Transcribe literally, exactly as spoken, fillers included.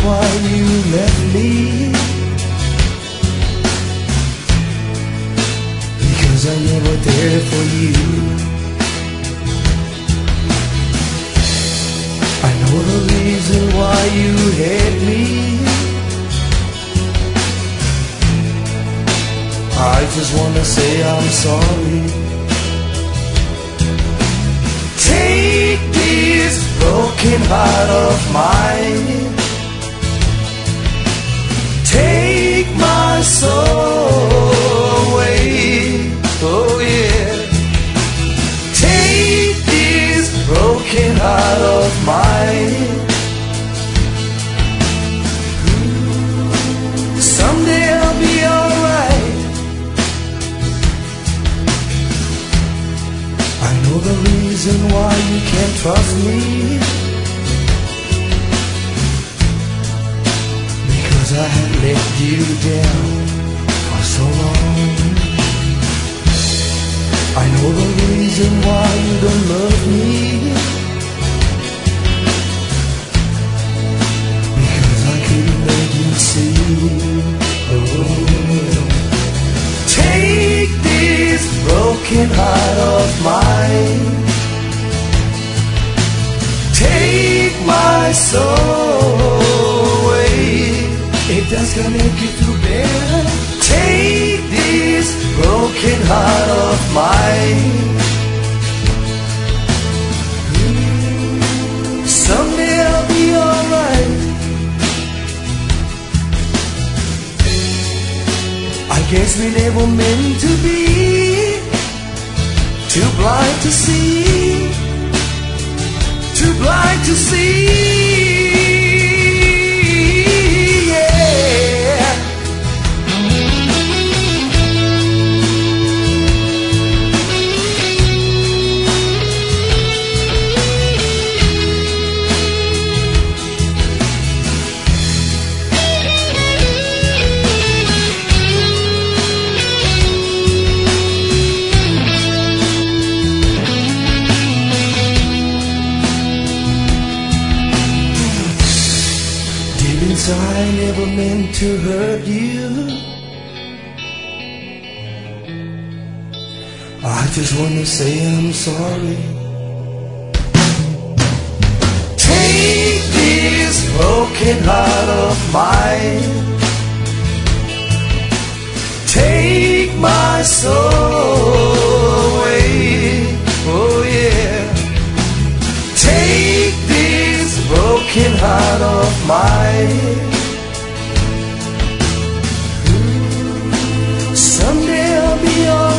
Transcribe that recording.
why you left me, because I'm never there for you. I know the reason why you hate me. I just wanna say I'm sorry. Take this broken heart of mine, take my soul away. Oh yeah, take this broken heart of mine. Someday I'll be alright. I know the reason why you can't trust me, because I had let you down for so long. I know the reason why you don't love me, because I couldn't let you see. Oh, take this broken heart of mine, take my soul away. If that's gonna make you feel better, take this broken heart of mine. Someday I'll be alright. I guess we never meant to be, too blind to see, too blind to see. I never meant to hurt you. I just wanna say I'm sorry. Take this broken heart of mine, take my soul away. Oh yeah, take this broken heart of mine. Someday I'll be alright.